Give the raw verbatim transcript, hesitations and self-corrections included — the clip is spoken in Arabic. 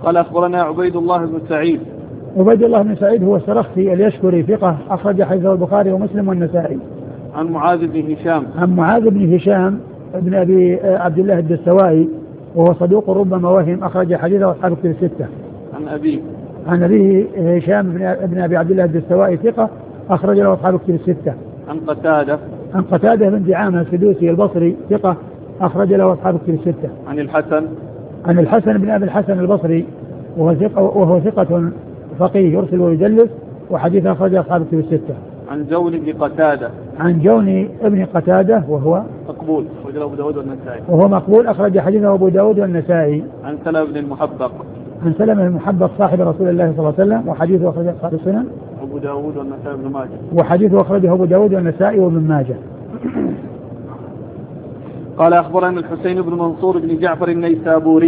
قال أخبرنا عبيد الله بن سعيد. عبيد الله بن سعيد هو السرخسي اليشكري ثقة أخرج حديثه البخاري ومسلم والنسائي. عن معاذ بن هشام. عن معاذ بن هشام ابن أبي عبد الله الدستوائي وهو صدوق ربما وهم أخرج حديثه أصحاب الكتب الستة. عن أبيه. عن أبيه هشام بن أبي عبد الله الدستوائي ثقة أخرج له أصحاب الكتب الستة. عن قتادة. عن قتادة بن دعامة السدوسي البصري ثقة أخرج له أصحاب الكتب الستة. عن الحسن. عن الحسن بن أبي الحسن البصري وهو ثقة, وهو ثقة فقيه يرسل ويدلس وحديث أخرج أصحاب الكتب الستة. عن جون بن قتادة. عن جون ابن قتادة وهو مقبول أخرج أبو داود والنسائي. وهو مقبول أخرج حديثه أبو داود والنسائي. عن سلمة بن المحبق. عن سلمة المحبق صاحب رسول الله صلى الله عليه وسلم وحديثه أخرج أصحاب السنن أبو داود والنسائي بن ماجه. وحديثه أخرجه أبو داود والنسائي وابن ماجه. قال أخبرنا الحسين بن منصور بن جعفر النيسابوري